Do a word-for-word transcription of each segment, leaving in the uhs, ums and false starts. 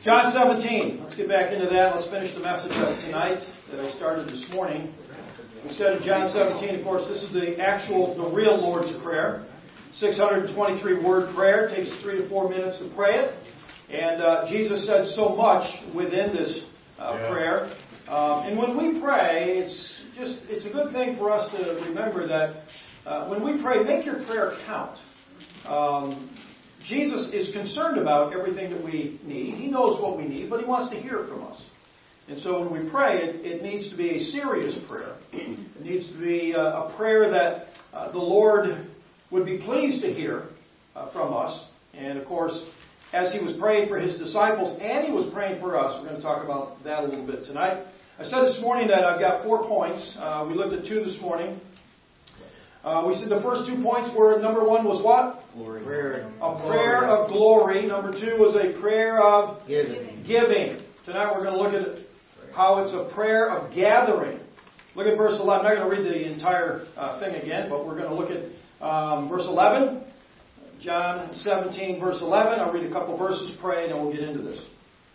John seventeen. Let's get back into that. Let's finish the message of tonight that I started this morning. We said in John seventeen, of course, this is the actual, the real Lord's Prayer. six hundred twenty-three word prayer. It takes three to four minutes to pray it. And uh, Jesus said so much within this uh, yeah. prayer. Um, and when we pray, it's just it's a good thing for us to remember that uh, when we pray, make your prayer count. Um, Jesus is concerned about everything that we need. He knows what we need, but He wants to hear it from us. And so when we pray, it, it needs to be a serious prayer. It needs to be a, a prayer that uh, the Lord would be pleased to hear uh, from us. And of course, as He was praying for His disciples and He was praying for us, we're going to talk about that a little bit tonight. I said this morning that I've got four points. Uh, we looked at two this morning. Uh, we said the first two points were, number one was what? Glory. Prayer. A prayer of glory. Number two was a prayer of giving. giving. Tonight we're going to look at how it's a prayer of gathering. Look at verse eleven. I'm not going to read the entire uh, thing again, but we're going to look at um, verse eleven. John seventeen, verse eleven. I'll read a couple verses, pray, and then we'll get into this.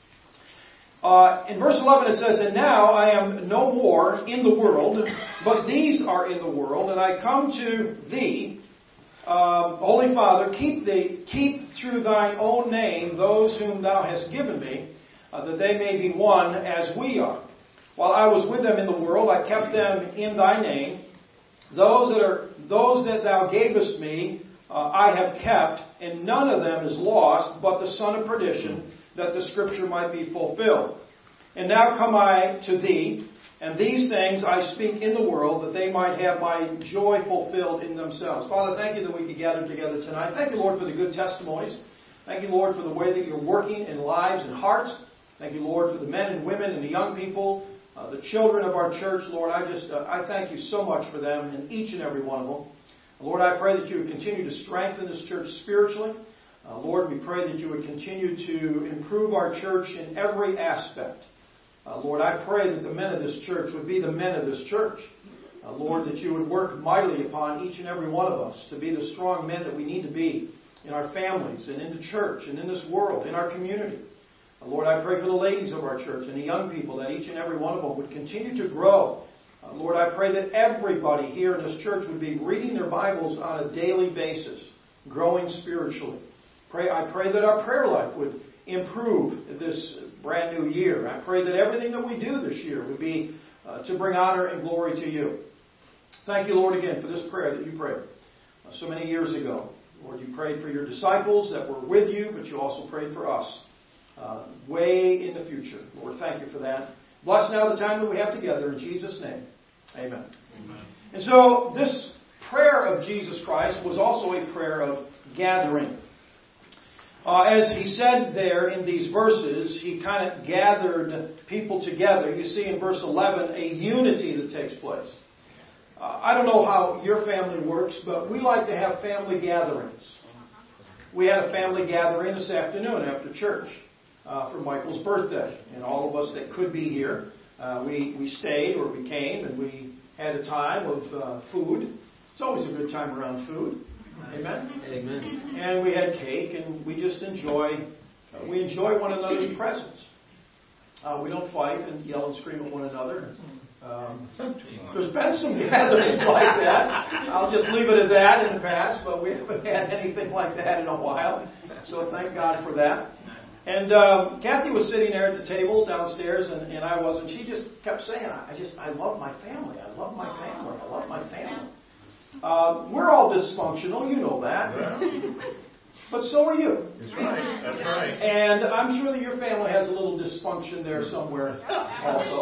Uh, in verse eleven it says, "And now I am no more in the world, but these are in the world, and I come to thee, um, Holy Father, keep thee, keep through thine own name those whom thou hast given me, uh, that they may be one as we are. While I was with them in the world, I kept them in thy name. Those that are those that thou gavest me, uh, I have kept, and none of them is lost, but the son of perdition, that the scripture might be fulfilled. And now come I to thee, and these things I speak in the world, that they might have my joy fulfilled in themselves." Father, thank you that we could gather together tonight. Thank you, Lord, for the good testimonies. Thank you, Lord, for the way that you're working in lives and hearts. Thank you, Lord, for the men and women and the young people, uh, the children of our church. Lord, I just uh, I thank you so much for them and each and every one of them. Lord, I pray that you would continue to strengthen this church spiritually. Uh, Lord, we pray that you would continue to improve our church in every aspect. Uh, Lord, I pray that the men of this church would be the men of this church. Uh, Lord, that you would work mightily upon each and every one of us to be the strong men that we need to be in our families and in the church and in this world, in our community. Uh, Lord, I pray for the ladies of our church and the young people, that each and every one of them would continue to grow. Uh, Lord, I pray that everybody here in this church would be reading their Bibles on a daily basis, growing spiritually. Pray, I pray that our prayer life would improve this brand new year. I pray that everything that we do this year would be uh, to bring honor and glory to you. Thank you, Lord, again for this prayer that you prayed uh, so many years ago. Lord, you prayed for your disciples that were with you, but you also prayed for us uh, way in the future. Lord, thank you for that. Bless now the time that we have together. In Jesus' name, amen. Amen. And so this prayer of Jesus Christ was also a prayer of gathering. Uh, as he said there in these verses, he kind of gathered people together. You see in verse eleven a unity that takes place. Uh, I don't know how your family works, but we like to have family gatherings. We had a family gathering this afternoon after church uh, for Michael's birthday. And all of us that could be here, uh, we, we stayed or we came and we had a time of uh, food. It's always a good time around food. Amen? Amen. And we had cake, and we just enjoy, uh, we enjoy one another's presence. Uh, we don't fight and yell and scream at one another. Um, there's been some gatherings like that. I'll just leave it at that in the past, but we haven't had anything like that in a while. So thank God for that. And um, Kathy was sitting there at the table downstairs, and, and I wasn't. She just kept saying, I just, I love my family. I love my family. I love my family. Uh, we're all dysfunctional, you know that. Yeah. But so are you. That's right. That's right. And I'm sure that your family has a little dysfunction there somewhere also.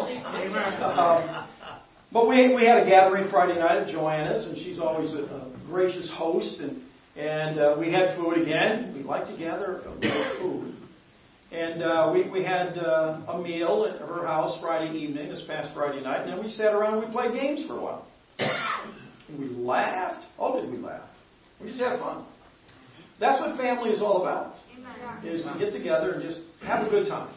Um, but we we had a gathering Friday night at Joanna's, and she's always a, a gracious host. And, and uh, we had food again. We like to gather with food. And uh, we, we had uh, a meal at her house Friday evening, this past Friday night. And then we sat around and we played games for a while. And we laughed. Oh, did we laugh? We just had fun. That's what family is all about, is to get together and just have a good time.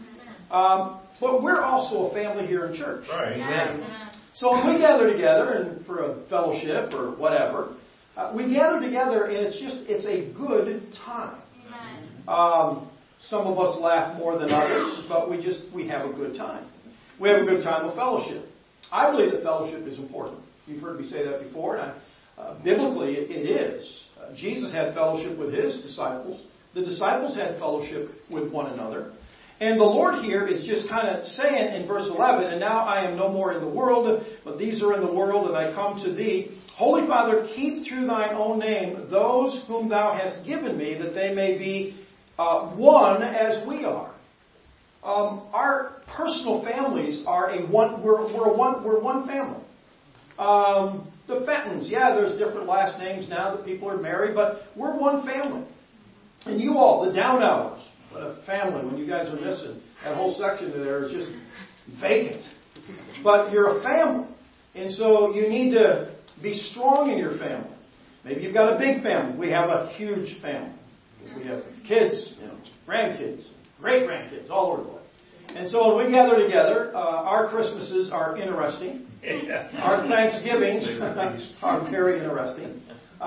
Um, but we're also a family here in church. Right. Amen. So when we gather together and for a fellowship or whatever, uh, we gather together and it's just, it's a good time. Um, Some of us laugh more than others, but we just, we have a good time. We have a good time of fellowship. I believe that fellowship is important. You've heard me say that before, and I, uh, biblically it, it is. Uh, Jesus had fellowship with his disciples. The disciples had fellowship with one another. And the Lord here is just kind of saying in verse eleven, and now I am no more in the world, but these are in the world, and I come to thee. Holy Father, keep through thine own name those whom thou hast given me, that they may be uh, one as we are. Um, our personal families are a one. We're, we're one. We're one family. Um, the Fentons, yeah, there's different last names now that people are married, but we're one family. And you all, the Downowers, what a family. When you guys are missing, that whole section there is just vacant. But you're a family, and so you need to be strong in your family. Maybe you've got a big family. We have a huge family. We have kids, you know, grandkids, great-grandkids, all over the place. And so when we gather together, uh, our Christmases are interesting. Our Thanksgivings are very interesting.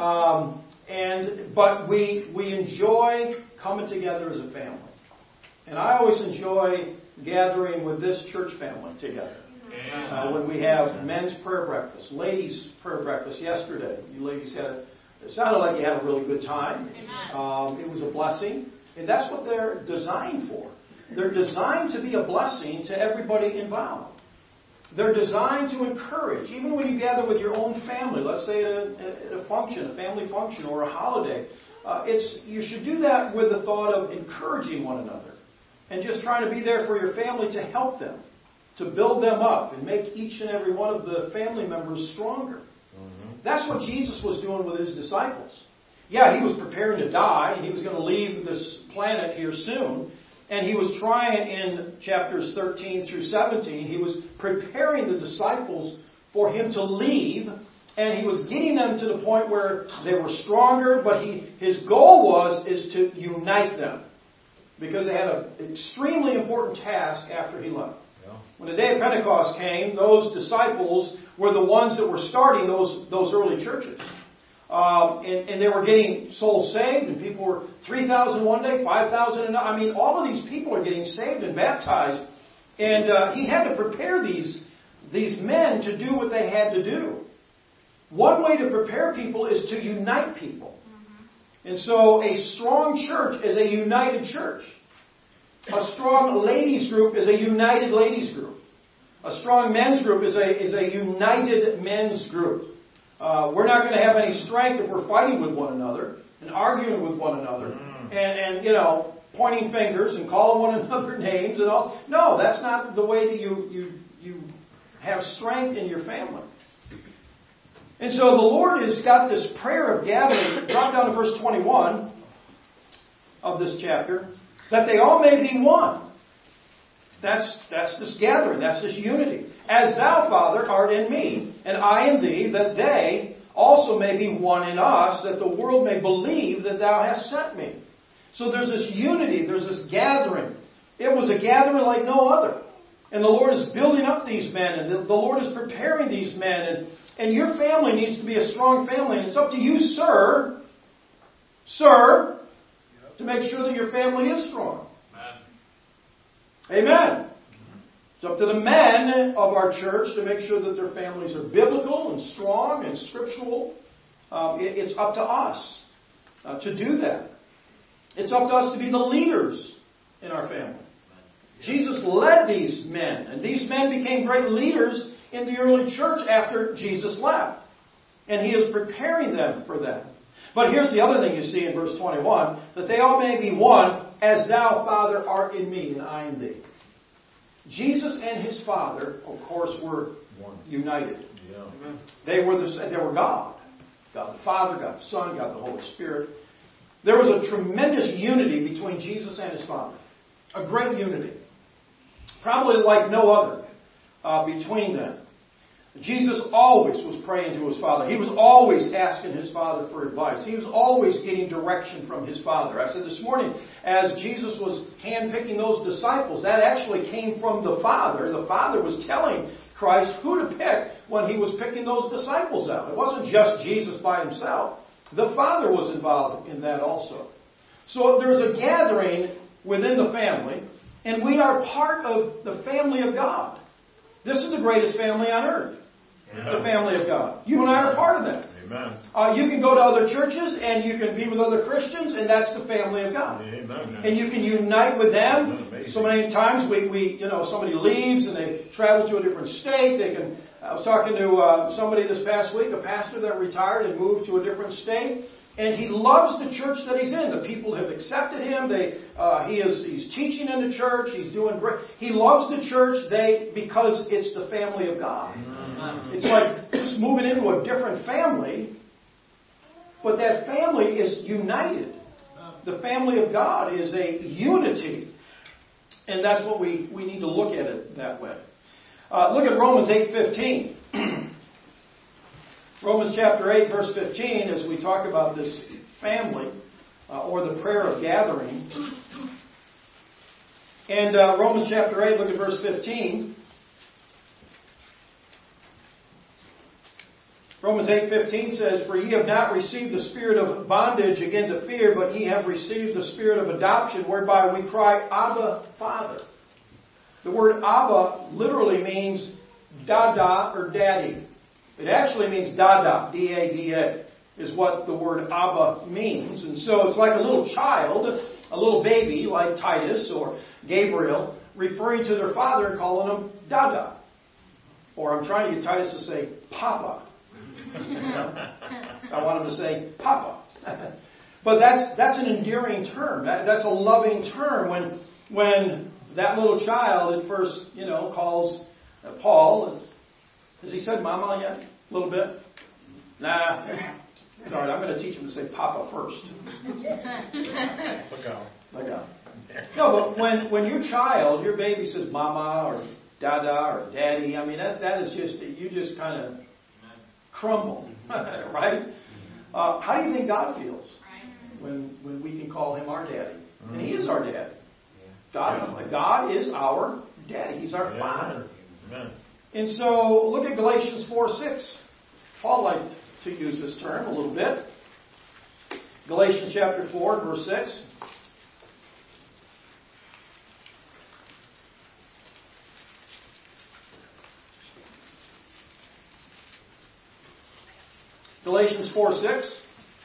Um, and but we we enjoy coming together as a family. And I always enjoy gathering with this church family together. Uh, when we have men's prayer breakfast, ladies' prayer breakfast yesterday. You ladies had a, it sounded like you had a really good time. Um, it was a blessing. And that's what they're designed for. They're designed to be a blessing to everybody involved. They're designed to encourage. Even when you gather with your own family, let's say at a, at a function, a family function or a holiday, uh, it's you should do that with the thought of encouraging one another and just trying to be there for your family to help them, to build them up and make each and every one of the family members stronger. Mm-hmm. That's what Jesus was doing with his disciples. Yeah, he was preparing to die, and he was going to leave this planet here soon. And he was trying in chapters thirteen through seventeen, he was preparing the disciples for him to leave. And he was getting them to the point where they were stronger. But he, his goal was is to unite them. Because they had an extremely important task after he left. Yeah. When the day of Pentecost came, those disciples were the ones that were starting those, those early churches. Um, and, and they were getting souls saved, and people were three thousand one day, five thousand another. I mean, all of these people are getting saved and baptized. And uh, he had to prepare these, these men to do what they had to do. One way to prepare people is to unite people. Mm-hmm. And so a strong church is a united church. A strong ladies group is a united ladies group. A strong men's group is a, is a united men's group. Uh, we're not going to have any strength if we're fighting with one another and arguing with one another mm. and, and, you know, pointing fingers and calling one another names and all. No, that's not the way that you, you, you have strength in your family. And so the Lord has got this prayer of gathering. Drop down to verse twenty-one of this chapter. That they all may be one. That's, that's this gathering. That's this unity. As thou, Father, art in me, and I in thee, that they also may be one in us, that the world may believe that thou hast sent me. So there's this unity. There's this gathering. It was a gathering like no other. And the Lord is building up these men, and the, the Lord is preparing these men. And, and your family needs to be a strong family. And it's up to you, sir, sir, to make sure that your family is strong. Amen. Amen. It's up to the men of our church to make sure that their families are biblical and strong and scriptural. Um, it, it's up to us uh, to do that. It's up to us to be the leaders in our family. Jesus led these men, and these men became great leaders in the early church after Jesus left. And he is preparing them for that. But here's the other thing you see in verse twenty-one, that they all may be one, as thou, Father, art in me, and I in thee. Jesus and his Father, of course, were one. United. Yeah. They were the, they were God. God the Father, God the Son, God the Holy Spirit. There was a tremendous unity between Jesus and his Father. A great unity. Probably like no other uh, between them. Jesus always was praying to his Father. He was always asking his Father for advice. He was always getting direction from his Father. I said this morning, as Jesus was handpicking those disciples, that actually came from the Father. The Father was telling Christ who to pick when he was picking those disciples out. It wasn't just Jesus by himself. The Father was involved in that also. So there's a gathering within the family, and we are part of the family of God. This is the greatest family on earth. Amen. The family of God. You and I are part of that. Amen. Uh, you can go to other churches and you can be with other Christians, and that's the family of God. Amen. And you can unite with them. So many times we, we, you know, somebody leaves and they travel to a different state. They can. I was talking to uh, somebody this past week, a pastor that retired and moved to a different state, and he loves the church that he's in. The people have accepted him. They, uh, he is, he's teaching in the church. He's doing great. He loves the church. They because it's the family of God. Mm-hmm. It's like just moving into a different family, but that family is united. The family of God is a unity, and that's what we we need to look at it that way. Uh, look at Romans eight fifteen. Romans chapter eight, verse fifteen, as we talk about this family, uh, or the prayer of gathering. And uh, Romans chapter eight, look at verse fifteen. Romans eight fifteen says, "For ye have not received the spirit of bondage again to fear, but ye have received the spirit of adoption, whereby we cry, Abba, Father." The word Abba literally means dada or daddy. It actually means dada, D A D A, is what the word Abba means. And so it's like a little child, a little baby like Titus or Gabriel, referring to their father and calling him dada. Or I'm trying to get Titus to say Papa. I want him to say Papa. But that's that's an endearing term. That, that's a loving term. When when that little child at first, you know, calls uh, Paul. Has he said Mama yet? A little bit? Nah. Sorry, I'm going to teach him to say Papa first. Look out. Look out. No, but when, when your child, your baby says Mama or Dada or Daddy, I mean, that, that is just, you just kind of crumble. Right? Uh, how do you think God feels when, when we can call him our daddy? And he is our daddy. God, God is our daddy. He's our father. Amen. And so, look at Galatians four six. Paul liked to use this term a little bit. Galatians chapter four, verse six. Galatians four six.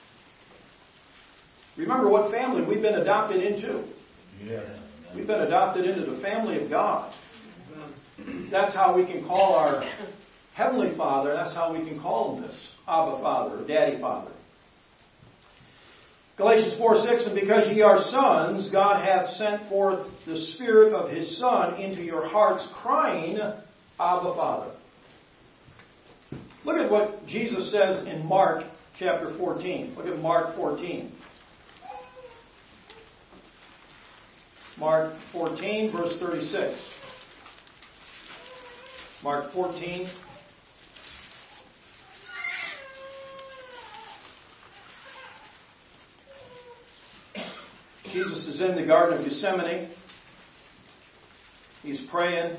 Remember what family we've been adopted into. Yeah. We've been adopted into the family of God. That's how we can call our Heavenly Father, that's how we can call him this, Abba Father, or Daddy Father. Galatians four six, "And because ye are sons, God hath sent forth the Spirit of his Son into your hearts, crying, Abba Father." Look at what Jesus says in Mark chapter fourteen. Look at Mark fourteen. Mark fourteen, verse thirty-six. Mark fourteen. Jesus is in the Garden of Gethsemane. He's praying.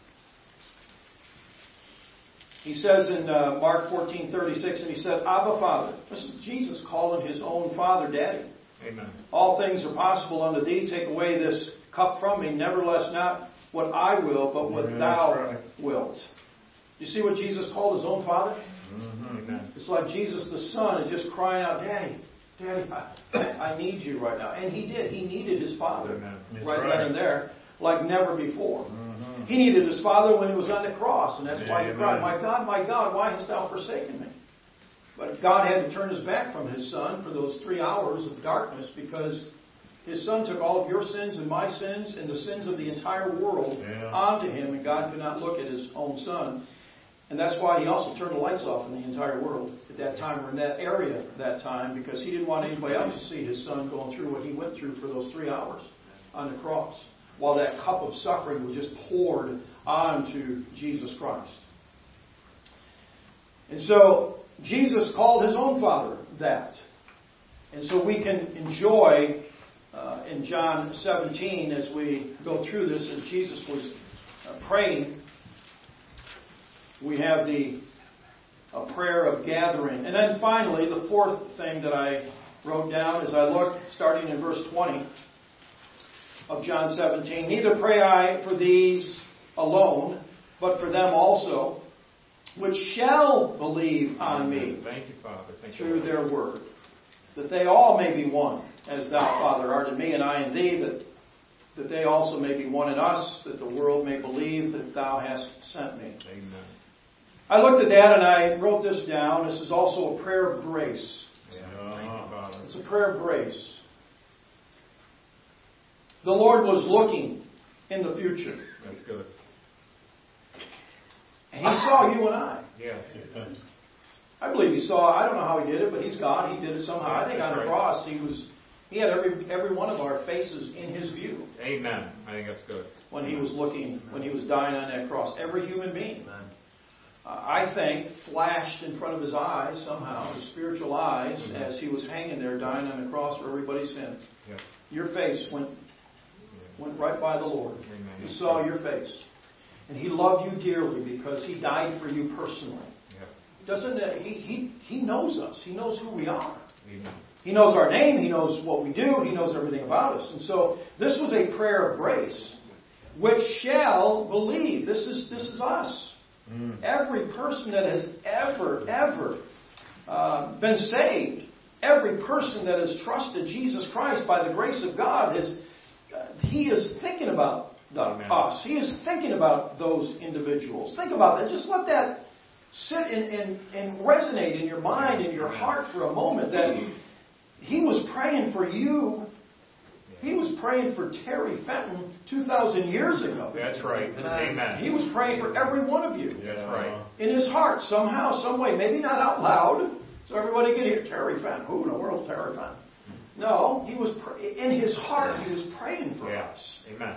He says in uh, Mark fourteen thirty-six, and he said, Abba, Father. This is Jesus calling his own Father Daddy. Amen. "All things are possible unto thee. Take away this cup from me. Nevertheless, not what I will, but what Amen. thou Right. wilt." You see what Jesus called his own Father? Mm-hmm. Amen. It's like Jesus the Son is just crying out, Daddy, Daddy, I, I need you right now. And he did. He needed his Father right, right. then and there like never before. Mm-hmm. He needed his Father when he was on the cross. And that's why he Amen. cried, My God, my God, why hast thou forsaken me? But God had to turn his back from his Son for those three hours of darkness because his Son took all of your sins and my sins and the sins of the entire world Yeah. onto him, and God could not look at his own Son. And that's why he also turned the lights off in the entire world at that time, or in that area at that time, because he didn't want anybody else to see his Son going through what he went through for those three hours on the cross, while that cup of suffering was just poured onto Jesus Christ. And so Jesus called his own Father that. And so we can enjoy uh, in John seventeen, as we go through this, as Jesus was uh, praying, we have the a prayer of gathering. And then finally, the fourth thing that I wrote down as I looked, starting in verse twenty of John seventeen. Neither pray I for these alone, but for them also, which shall believe on me. Thank you, Father. Thank through you, their word, that they all may be one, as thou, Father, art in me, and I in thee, that, that they also may be one in us, that the world may believe that thou hast sent me. Amen. I looked at that and I wrote this down. This is also a prayer of grace. Yeah. Thank you, Father. It's a prayer of grace. The Lord was looking in the future. That's good. And He saw you and I. Yeah. I believe He saw, I don't know how He did it, but He's God. He did it somehow. I think on the cross He was, He had every every one of our faces in His view. Amen. I think that's good. When He was looking, when He was dying on that cross. Every human being, uh, I think, flashed in front of His eyes somehow, His spiritual eyes, mm-hmm. as He was hanging there dying on the cross for everybody's sin. Yeah. Your face went went right by the Lord. Amen. He saw your face. And He loved you dearly because He died for you personally. Doesn't it, he, he he knows us. He knows who we are. Amen. He knows our name. He knows what we do. He knows everything about us. And so this was a prayer of grace, which shall believe. This is this is us. Mm. Every person that has ever ever uh, been saved, every person that has trusted Jesus Christ by the grace of God, is uh, he is thinking about the, us. He is thinking about those individuals. Think about that. Just let that sit and, and, and resonate in your mind and your heart for a moment, that He was praying for you. He was praying for Terry Fenton two thousand years ago. That's right. Amen. He was praying for every one of you. That's right. In his heart, somehow, some way. Maybe not out loud, so everybody could hear Terry Fenton. Who in the world is Terry Fenton? No, he was in his heart. He was praying for yeah. us. Amen.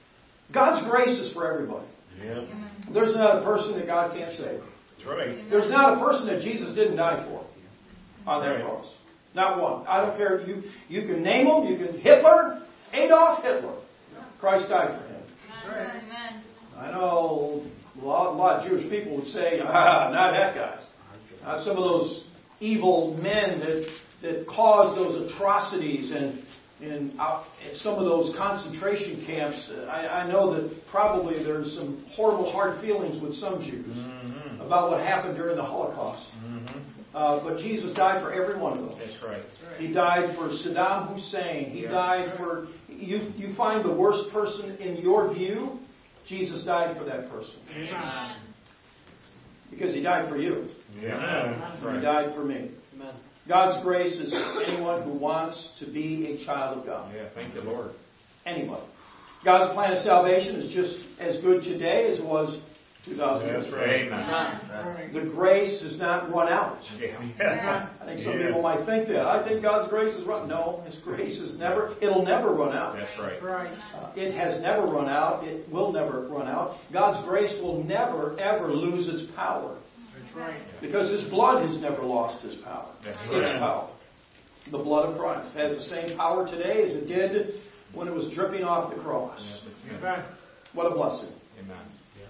God's grace is for everybody. Yeah. There's not a person that God can't save. Right. There's not a person that Jesus didn't die for on that right. cross. Not one. I don't care. You you can name them. You can Hitler, Adolf Hitler. Christ died for him. Amen. I know a lot, a lot of Jewish people would say, ah, not that guy. Not some of those evil men that that caused those atrocities and in uh, some of those concentration camps. I, I know that probably there's some horrible hard feelings with some Jews mm-hmm. about what happened during the Holocaust. Mm-hmm. Uh, but Jesus died for every one of those. That's right. He died for Saddam Hussein. He yeah. died for... You, you find the worst person in your view, Jesus died for that person. Amen. Because He died for you. Yeah. He died for me. Amen. God's grace is for anyone who wants to be a child of God. Yeah, thank you, Lord. Anyone. God's plan of salvation is just as good today as it was two thousand years ago. Right. Amen. The grace does not run out. Yeah. I think some yeah. people might think that. I think God's grace is run. No, His grace is never. It'll never run out. That's right. Right. Uh, it has never run out. It will never run out. God's grace will never ever lose its power. Right. Because His blood has never lost its power. That's Its right. power. The blood of Christ has the same power today as it did when it was dripping off the cross. Amen. What a blessing. Amen. Yeah.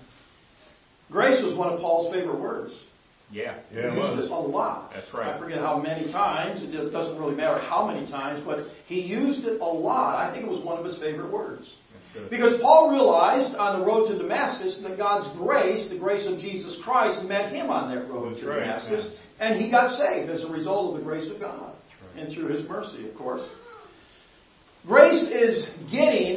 Grace was one of Paul's favorite words. Yeah. He yeah, used it a lot. That's right. I forget how many times. It doesn't really matter how many times, but he used it a lot. I think it was one of his favorite words. Because Paul realized on the road to Damascus that God's grace, the grace of Jesus Christ, met him on that road That's to right, Damascus. yeah. And he got saved as a result of the grace of God. Right. And through His mercy, of course. Grace is getting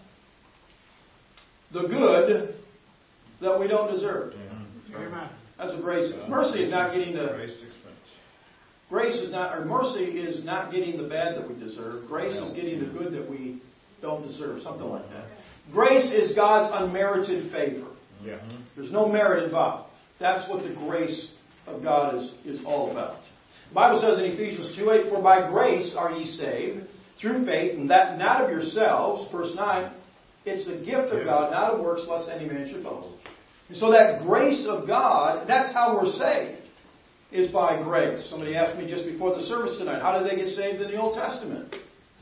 the good that we don't deserve. Yeah. That's what grace is. Mercy is not getting the... Grace is not... Or mercy is not getting the bad that we deserve. Grace is getting the good that we don't deserve, something like that. Grace is God's unmerited favor. Yeah. There's no merit involved. That's what the grace of God is, is all about. The Bible says in Ephesians two eight, for by grace are ye saved, through faith, and that not of yourselves. Verse nine, it's a gift of God, not of works, lest any man should boast. And so that grace of God, that's how we're saved, is by grace. Somebody asked me just before the service tonight, how did they get saved in the Old Testament?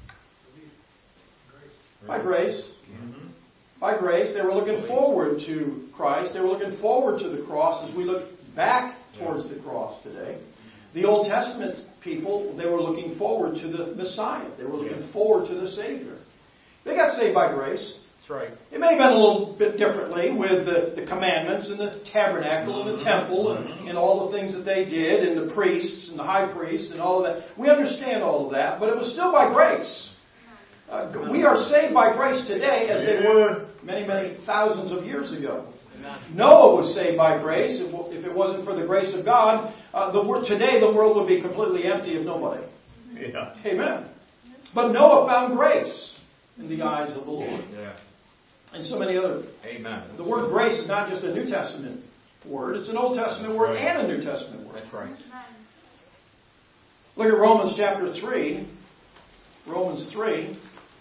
By grace. Mm-hmm. By grace. They were looking forward to Christ. They were looking forward to the cross as we look back towards the cross today. The Old Testament people, they were looking forward to the Messiah. They were looking forward to the Savior. They got saved by grace. That's right. It may have been a little bit differently with the, the commandments and the tabernacle and the temple and, and all the things that they did and the priests and the high priest and all of that. We understand all of that, but it was still by grace. Uh, we are saved by grace today as they were many, many thousands of years ago. Noah was saved by grace. If it wasn't for the grace of God, uh, the wor- today the world would be completely empty of nobody. Yeah. Amen. But Noah found grace in the eyes of the Lord. Yeah. And so many other. Amen. The word grace is not just a New Testament word. It's an Old Testament word Right. and a New Testament word. That's right. Look at Romans chapter three. Romans three.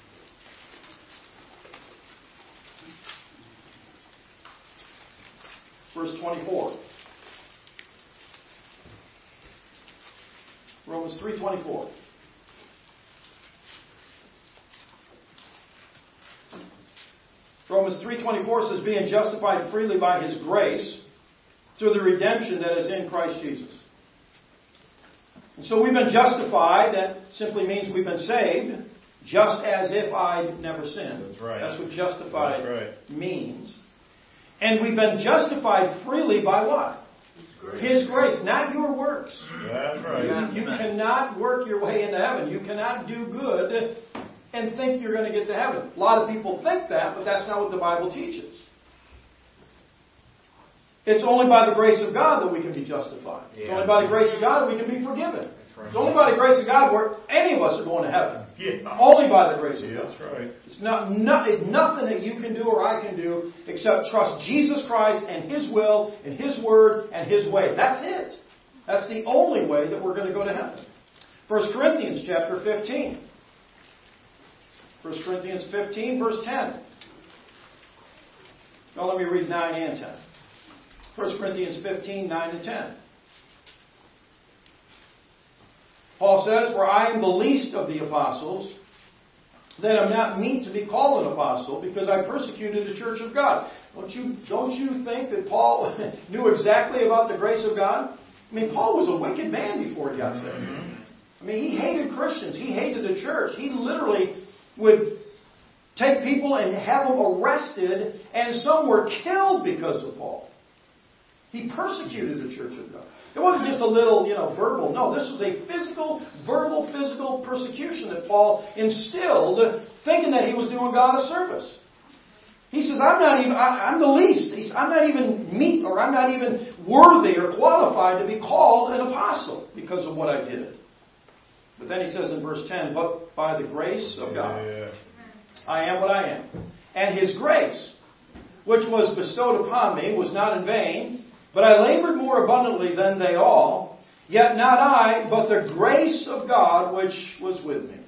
Verse twenty-four. Romans three twenty-four. Romans three twenty-four says, being justified freely by His grace through the redemption that is in Christ Jesus. And so we've been justified. That simply means we've been saved, just as if I'd never sinned. That's right. That's what justified That's right. means. And we've been justified freely by what? His grace, not your works. That's right. You cannot work your way into heaven. You cannot do good and think you're going to get to heaven. A lot of people think that, but that's not what the Bible teaches. It's only by the grace of God that we can be justified. It's Yeah. only by the grace of God that we can be forgiven. right. It's only by the grace of God where any of us are going to heaven. Yeah. Only by the grace of Yeah, God. that's right. It's not, not it's nothing that you can do or I can do except trust Jesus Christ and His will and His word and His way. That's it. That's the only way that we're going to go to heaven. First Corinthians chapter fifteen. First Corinthians fifteen, verse ten. Now let me read nine and ten. First Corinthians fifteen, nine and ten. Paul says, for I am the least of the apostles, that I'm not meet to be called an apostle, because I persecuted the church of God. Don't you, don't you think that Paul knew exactly about the grace of God? I mean, Paul was a wicked man before he got saved. I mean, he hated Christians. He hated the church. He literally would take people and have them arrested, and some were killed because of Paul. He persecuted the church of God. It wasn't just a little, you know, verbal. No, this was a physical, verbal, physical persecution that Paul instilled, thinking that he was doing God a service. He says, I'm not even, I, I'm the least. He's, I'm not even meet, or I'm not even worthy or qualified to be called an apostle because of what I did. But then he says in verse ten, but by the grace of God, Yeah. I am what I am. And His grace, which was bestowed upon me, was not in vain, but I labored more abundantly than they all, yet not I, but the grace of God which was with me.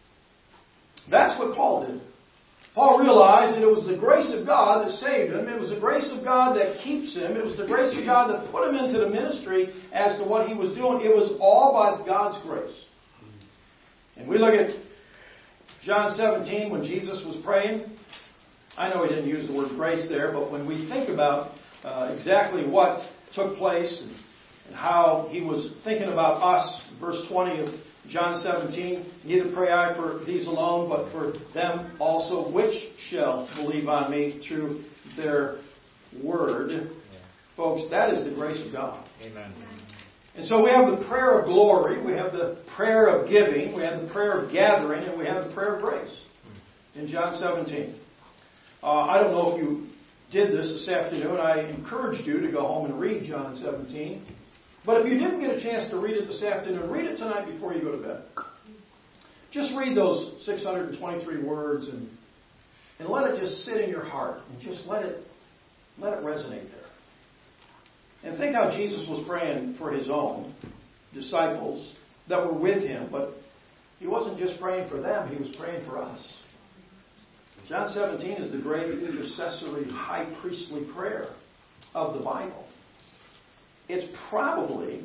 That's what Paul did. Paul realized that it was the grace of God that saved him. It was the grace of God that keeps him. It was the grace of God that put him into the ministry as to what he was doing. It was all by God's grace. And we look at John seventeen when Jesus was praying. I know he didn't use the word grace there, but when we think about uh, exactly what took place and, and how he was thinking about us, verse twenty of John seventeen, neither pray I for these alone, but for them also which shall believe on me through their word. Yeah. Folks, that is the grace of God. Amen. And so we have the prayer of glory, we have the prayer of giving, we have the prayer of gathering, and we have the prayer of grace in John seventeen. Uh, I don't know if you did this this afternoon. I encouraged you to go home and read John seventeen. But if you didn't get a chance to read it this afternoon, read it tonight before you go to bed. Just read those six hundred twenty-three words and, and let it just sit in your heart and just let it, let it resonate there. And think how Jesus was praying for His own disciples that were with Him, but He wasn't just praying for them, He was praying for us. John seventeen is the great intercessory high priestly prayer of the Bible. It's probably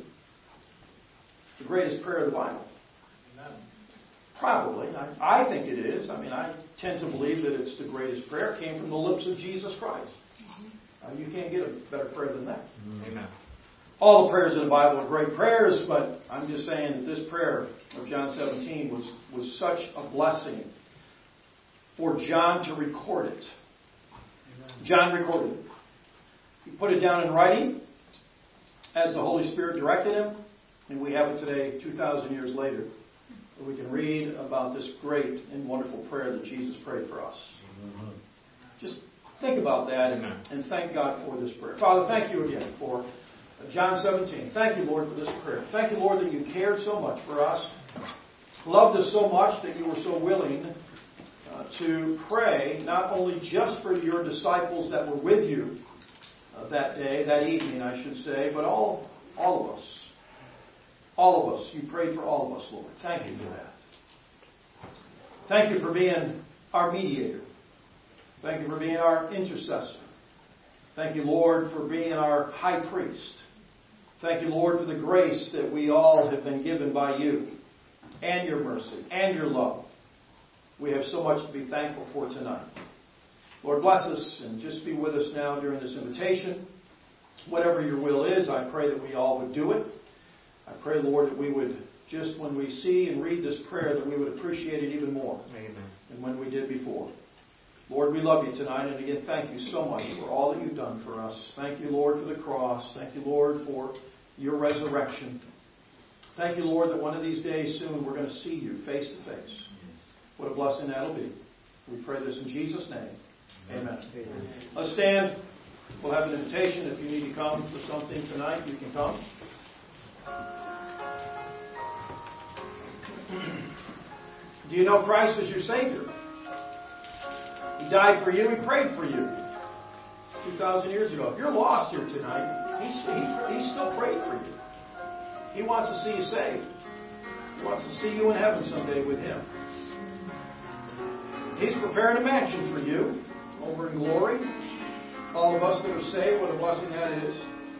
the greatest prayer of the Bible. Amen. Probably. I, I think it is. I mean, I tend to believe that it's the greatest prayer. It came from the lips of Jesus Christ. Uh, you can't get a better prayer than that. Amen. All the prayers in the Bible are great prayers, but I'm just saying that this prayer of John seventeen was, was such a blessing for John to record it. John recorded it. He put it down in writing as the Holy Spirit directed him, and we have it today, two thousand years later, where we can read about this great and wonderful prayer that Jesus prayed for us. Just think about that and, and thank God for this prayer. Father, thank you again for John seventeen. Thank you, Lord, for this prayer. Thank you, Lord, that you cared so much for us, loved us so much that you were so willing uh, to pray not only just for your disciples that were with you uh, that day, that evening, I should say, but all, all of us. All of us. You prayed for all of us, Lord. Thank you for that. Thank you for being our mediator. Thank you for being our intercessor. Thank you, Lord, for being our high priest. Thank you, Lord, for the grace that we all have been given by you, and your mercy, and your love. We have so much to be thankful for tonight. Lord, bless us and just be with us now during this invitation. Whatever your will is, I pray that we all would do it. I pray, Lord, that we would, just when we see and read this prayer, that we would appreciate it even more Amen. than when we did before. Lord, we love you tonight, and again, thank you so much for all that you've done for us. Thank you, Lord, for the cross. Thank you, Lord, for your resurrection. Thank you, Lord, that one of these days soon we're going to see you face to face. What a blessing that'll be. We pray this in Jesus' name. Amen. Amen. Let's stand. We'll have an invitation. If you need to come for something tonight, you can come. Do you know Christ as your Savior? He died for you. He prayed for you two thousand years ago. If you're lost here tonight, He, he, he still prayed for you. He wants to see you saved. He wants to see you in heaven someday with Him. He's preparing a mansion for you over in glory. All of us that are saved, what a blessing that is.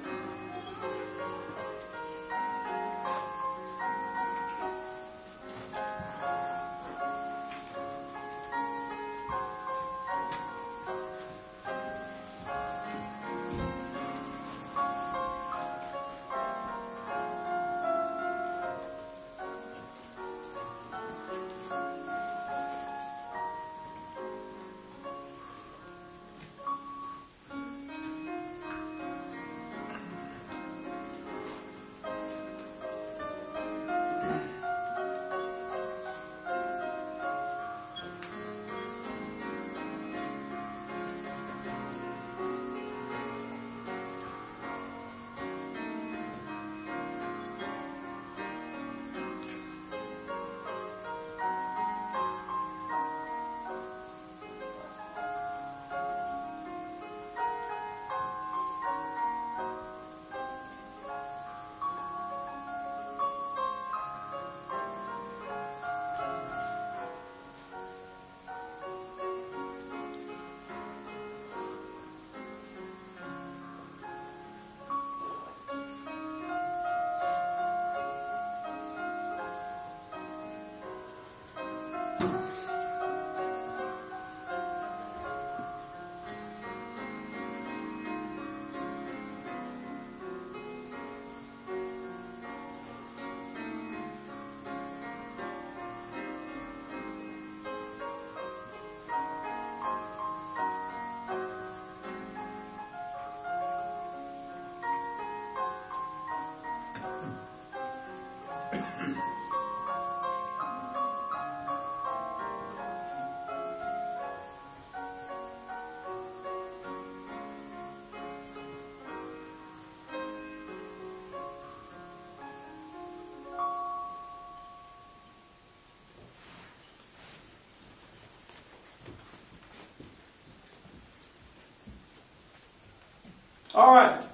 All right.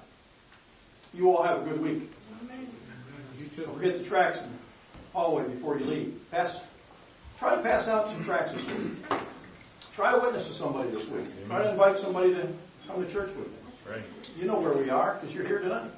You all have a good week. Don't forget the tracts in the hallway before you leave. Pass. Try to pass out some tracts this week. Try to witness to somebody this week. Try to invite somebody to come to church with you. Right. You know where we are because you're here tonight.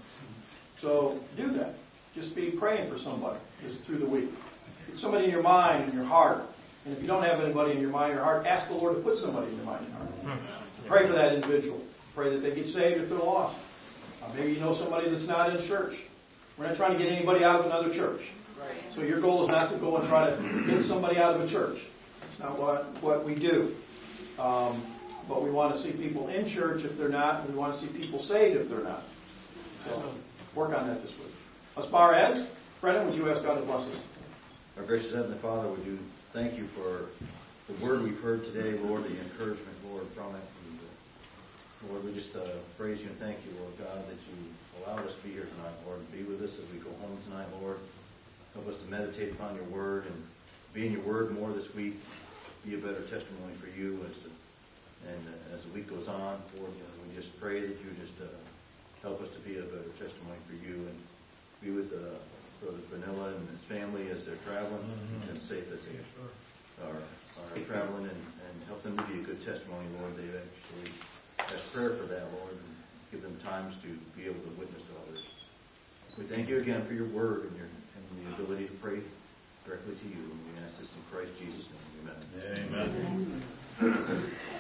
So do that. Just be praying for somebody just through the week. Get somebody in your mind and your heart. And if you don't have anybody in your mind or your heart, ask the Lord to put somebody in your mind and heart. Pray for that individual. Pray that they get saved if they're lost. Uh, maybe you know somebody that's not in church. We're not trying to get anybody out of another church. So your goal is not to go and try to get somebody out of a church. It's It's not what, what we do. Um, but we want to see people in church if they're not, and we want to see people saved if they're not. So work on that this week. As far as, Brennan, would you ask God to bless us? Our gracious Heavenly Father, would you thank you for the word we've heard today, Lord, the encouragement, Lord, from it. And, uh, Lord, we just uh, praise you and thank you, Lord God, that you allowed us to be here tonight, Lord. Be with us as we go home tonight, Lord. Help us to meditate upon your word and be in your word more this week. Be a better testimony for you as to, and uh, as the week goes on, Lord, uh, we just pray that you just uh, help us to be a better testimony for you and be with uh, Brother Vanilla and his family as they're traveling, mm-hmm. and safe as they are, are traveling, and, and help them to be a good testimony, Lord. They've actually asked prayer for that, Lord, and give them times to be able to witness to others. We thank you again for your word and your and the ability to pray directly to you. And we ask this in Christ Jesus' name. Amen. Amen. Amen.